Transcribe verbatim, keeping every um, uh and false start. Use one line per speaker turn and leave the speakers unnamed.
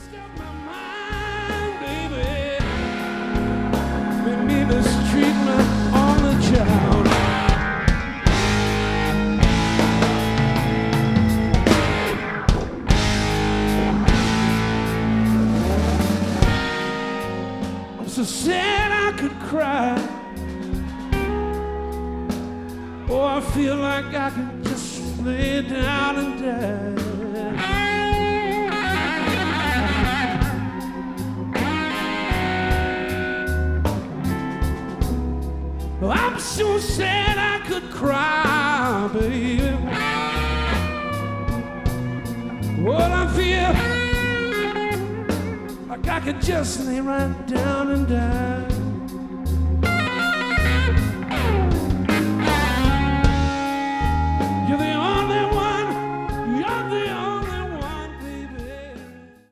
Stop my mind, baby. Make me mistreat my only child. I'm so sad I could cry. Oh, I feel like I could just lay down and die. I'm so sad I could cry, baby. What I feel like I could just lay right down and die.